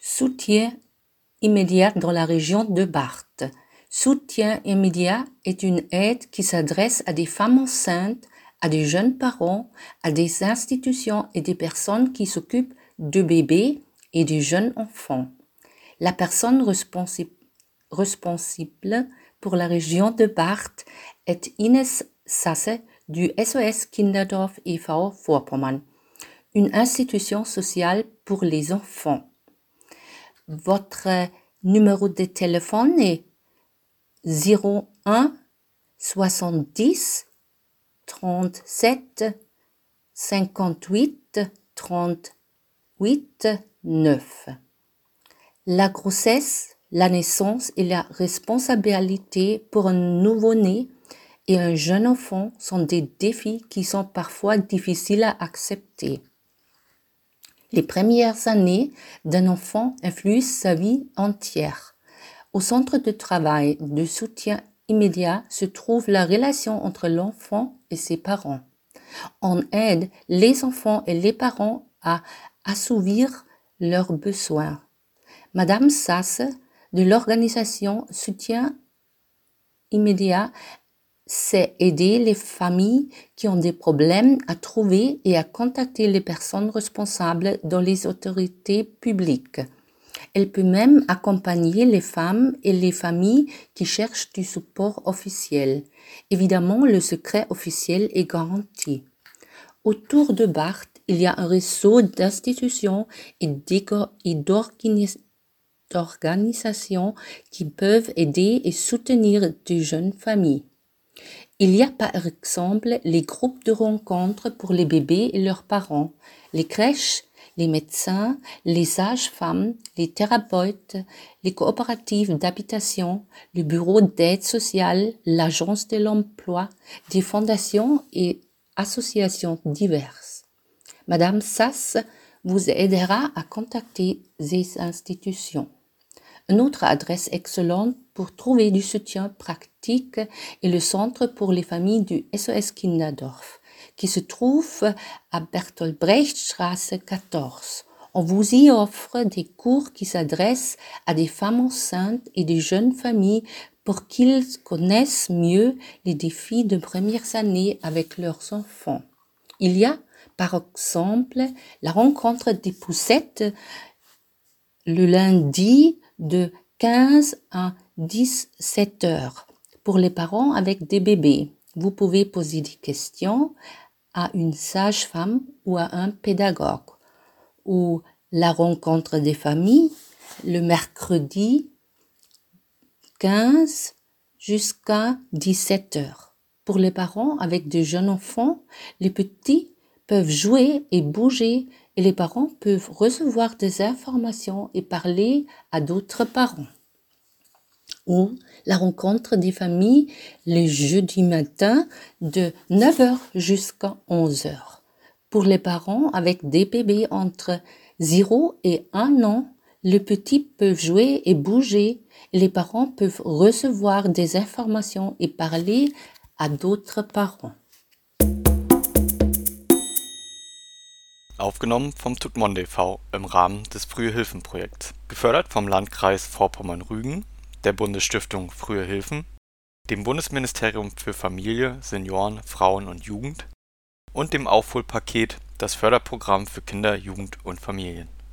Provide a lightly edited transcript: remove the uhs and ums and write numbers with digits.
Soutien immédiat dans la région de Barthes. Soutien immédiat est une aide qui s'adresse à des femmes enceintes, à des jeunes parents, à des institutions et des personnes qui s'occupent de bébés et de jeunes enfants. La personne responsable pour la région de Barthes est Ines Sasse du SOS Kinderdorf e.V. Vorpommern, une institution sociale pour les enfants. Votre numéro de téléphone est 01 70 37 58 38 9. La grossesse, la naissance et la responsabilité pour un nouveau-né et un jeune enfant sont des défis qui sont parfois difficiles à accepter. Les premières années d'un enfant influent sa vie entière. Au centre de travail de soutien immédiat se trouve la relation entre l'enfant et ses parents. On aide les enfants et les parents à assouvir leurs besoins. Madame Sasse de l'organisation Soutien immédiat sait aider les familles qui ont des problèmes à trouver et à contacter les personnes responsables dans les autorités publiques. Elle peut même accompagner les femmes et les familles qui cherchent du support officiel. Évidemment, le secret officiel est garanti. Autour de Barthes, il y a un réseau d'institutions et d'organisations qui peuvent aider et soutenir de jeunes familles. Il y a par exemple les groupes de rencontres pour les bébés et leurs parents, les crèches, les médecins, les sages-femmes, les thérapeutes, les coopératives d'habitation, le bureau d'aide sociale, l'agence de l'emploi, des fondations et associations diverses. Madame Sasse vous aidera à contacter ces institutions. Une autre adresse excellente pour trouver du soutien pratique est le Centre pour les familles du SOS Kinderdorf, qui se trouve à Bertolt Brecht Straße 14. On vous y offre des cours qui s'adressent à des femmes enceintes et des jeunes familles pour qu'ils connaissent mieux les défis de premières années avec leurs enfants. Il y a, par exemple, la rencontre des poussettes le lundi de 15 à 17 heures pour les parents avec des bébés. Vous pouvez poser des questions à une sage-femme ou à un pédagogue. Ou la rencontre des familles le mercredi 15 jusqu'à 17 heures. Pour les parents avec de jeunes enfants, les petits peuvent jouer et bouger et les parents peuvent recevoir des informations et parler à d'autres parents. Ou la rencontre des familles le jeudi matin de 9h jusqu'à 11h. Pour les parents avec des bébés entre 0 et 1 an, les petits peuvent jouer et bouger et les parents peuvent recevoir des informations et parler à d'autres parents. Aufgenommen vom Tutmonde e.V. im Rahmen des Frühe Hilfen Projekts. Gefördert vom Landkreis Vorpommern-Rügen, der Bundesstiftung Frühe Hilfen, dem Bundesministerium für Familie, Senioren, Frauen und Jugend und dem Aufholpaket Das Förderprogramm für Kinder, Jugend und Familien.